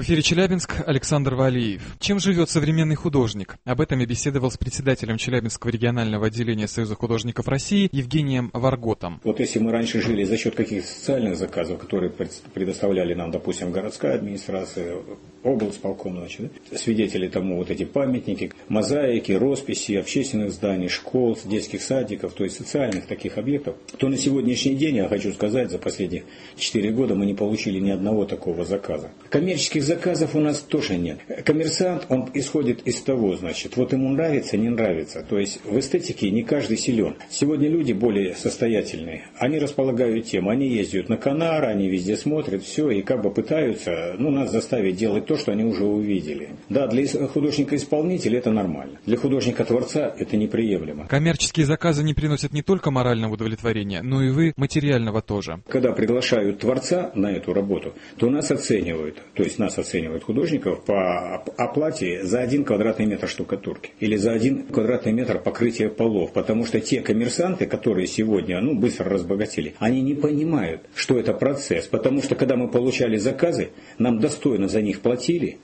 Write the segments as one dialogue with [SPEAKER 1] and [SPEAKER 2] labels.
[SPEAKER 1] эфире Челябинск, Александр Валиев. Чем живет современный художник? Об этом я беседовал с председателем Челябинского регионального отделения Союза художников России Евгением Варготом.
[SPEAKER 2] Вот если мы раньше жили за счет каких-то социальных заказов, которые предоставляли нам, допустим, городская администрация, облсполком, свидетели тому вот эти памятники, мозаики, росписи общественных зданий, школ, детских садиков, то есть социальных таких объектов, то на сегодняшний день, я хочу сказать, за последние 4 года мы не получили ни одного такого заказа. Коммерческих заказов у нас тоже нет. Коммерсант, он исходит из того, значит, вот ему нравится, не нравится. То есть в эстетике не каждый силен. Сегодня люди более состоятельные. Они располагают тем, они ездят на Канары, они везде смотрят, все, и как бы пытаются, нас заставить делать то, что они уже увидели. Да, для художника-исполнителя это нормально. Для художника-творца это неприемлемо.
[SPEAKER 1] Коммерческие заказы не приносят не только морального удовлетворения, но и вы материального тоже.
[SPEAKER 2] Когда приглашают творца на эту работу, то нас оценивают. То есть нас оценивают художников по оплате за 1 квадратный метр штукатурки или за 1 квадратный метр покрытия полов. Потому что те коммерсанты, которые сегодня быстро разбогатели, они не понимают, что это процесс. Потому что когда мы получали заказы, нам достойно за них платили.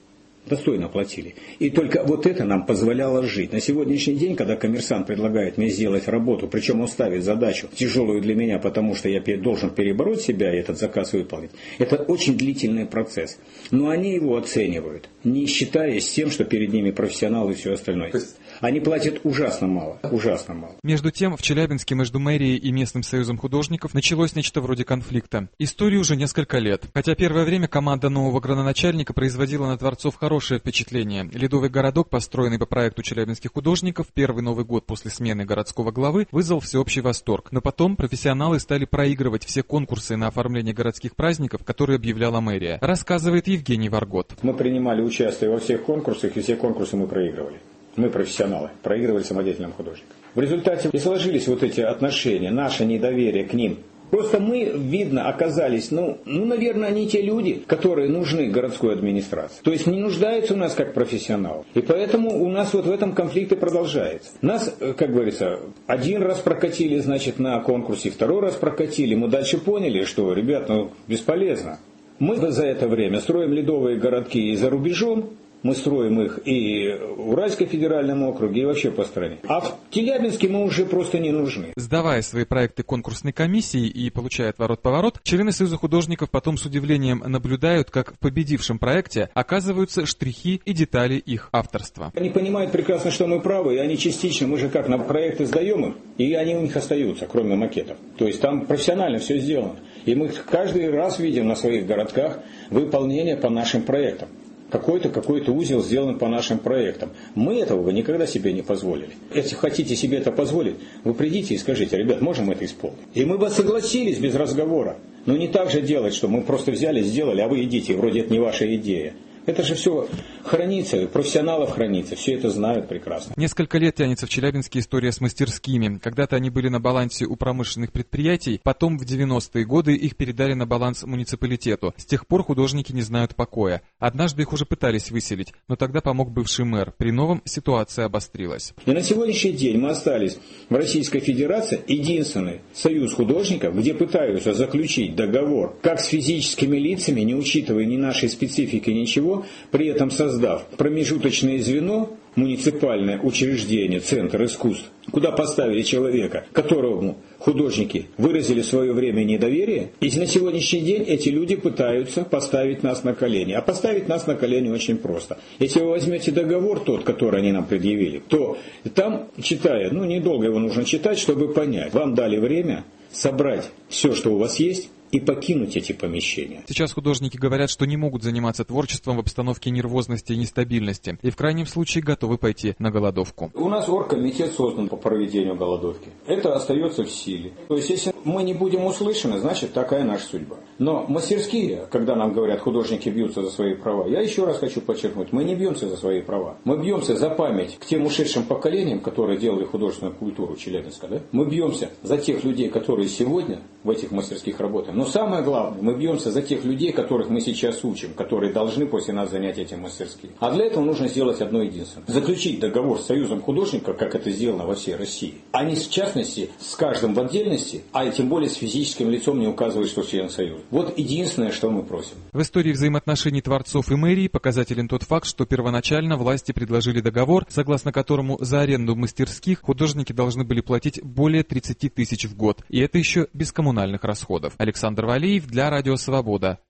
[SPEAKER 2] И только вот это нам позволяло жить. На сегодняшний день, когда коммерсант предлагает мне сделать работу, причем он ставит задачу тяжелую для меня, потому что я должен перебороть себя и этот заказ выполнить, это очень длительный процесс. Но они его оценивают, не считаясь с тем, что перед ними профессионалы и все остальное. Они платят ужасно мало.
[SPEAKER 1] Между тем, в Челябинске между мэрией и местным союзом художников началось нечто вроде конфликта. Истории уже несколько лет. Хотя первое время команда нового градоначальника производила на творцов хорошее впечатление. Ледовый городок, построенный по проекту челябинских художников, первый Новый год после смены городского главы, вызвал всеобщий восторг. Но потом профессионалы стали проигрывать все конкурсы на оформление городских праздников, которые объявляла мэрия. Рассказывает Евгений Варгот.
[SPEAKER 2] Мы принимали участие во всех конкурсах, и все конкурсы мы проигрывали. Мы, профессионалы, проигрывали самодеятельным художникам. В результате и сложились вот эти отношения, наше недоверие к ним. Просто мы, видно, оказались, наверное, не те люди, которые нужны городской администрации. То есть не нуждаются у нас как профессионалов. И поэтому у нас вот в этом конфликт и продолжается. Нас, как говорится, 1 раз прокатили, на конкурсе, 2 раз прокатили. Мы дальше поняли, что, ребят, бесполезно. Мы за это время строим ледовые городки и за рубежом. Мы строим их и в Уральском федеральном округе, и вообще по стране. А в Челябинске мы уже просто не нужны.
[SPEAKER 1] Сдавая свои проекты конкурсной комиссии и получая отворот-поворот, члены Союза художников потом с удивлением наблюдают, как в победившем проекте оказываются штрихи и детали их авторства.
[SPEAKER 2] Они понимают прекрасно, что мы правы, и они частично, мы же как на проекты сдаем им, и они у них остаются, кроме макетов. То есть там профессионально все сделано. И мы каждый раз видим на своих городках выполнение по нашим проектам. Какой-то узел сделан по нашим проектам. Мы этого никогда себе не позволили. Если хотите себе это позволить, вы придите и скажите: ребят, можем это исполнить. И мы бы согласились без разговора. Но не так же делать, что мы просто взяли, сделали, а вы идите, вроде это не ваша идея. Это же все хранится, профессионалов хранится, все это знают прекрасно.
[SPEAKER 1] Несколько лет тянется в Челябинске история с мастерскими. Когда-то они были на балансе у промышленных предприятий, потом в 90-е годы их передали на баланс муниципалитету. С тех пор художники не знают покоя. Однажды их уже пытались выселить, но тогда помог бывший мэр. При новом ситуация обострилась.
[SPEAKER 2] И на сегодняшний день мы остались в Российской Федерации единственный союз художников, где пытаются заключить договор как с физическими лицами, не учитывая ни нашей специфики, ничего, при этом создав промежуточное звено, муниципальное учреждение, центр искусств, куда поставили человека, которому художники выразили в свое время недоверие, и на сегодняшний день эти люди пытаются поставить нас на колени. А поставить нас на колени очень просто. Если вы возьмете договор, тот, который они нам предъявили, то там, читая, недолго его нужно читать, чтобы понять, вам дали время собрать все, что у вас есть, и покинуть эти помещения.
[SPEAKER 1] Сейчас художники говорят, что не могут заниматься творчеством в обстановке нервозности и нестабильности, и в крайнем случае готовы пойти на голодовку.
[SPEAKER 2] У нас оргкомитет создан по проведению голодовки. Это остается в силе. То есть, если мы не будем услышаны, значит, такая наша судьба. Но мастерские, когда нам говорят, художники бьются за свои права, я еще раз хочу подчеркнуть, мы не бьемся за свои права. Мы бьемся за память к тем ушедшим поколениям, которые делали художественную культуру Челябинска. Да? Мы бьемся за тех людей, которые сегодня в этих мастерских работают. Но самое главное, мы бьемся за тех людей, которых мы сейчас учим, которые должны после нас занять эти мастерские. А для этого нужно сделать одно единственное. Заключить договор с Союзом художников, как это сделано во всей России. А не в частности с каждым в отдельности, а и тем более с физическим лицом, не указывая, что член Союза. Вот единственное, что мы просим.
[SPEAKER 1] В истории взаимоотношений творцов и мэрии показателен тот факт, что первоначально власти предложили договор, согласно которому за аренду мастерских художники должны были платить более 30 тысяч в год. И это еще без коммунальных расходов. Александр Валеев для Радио Свобода.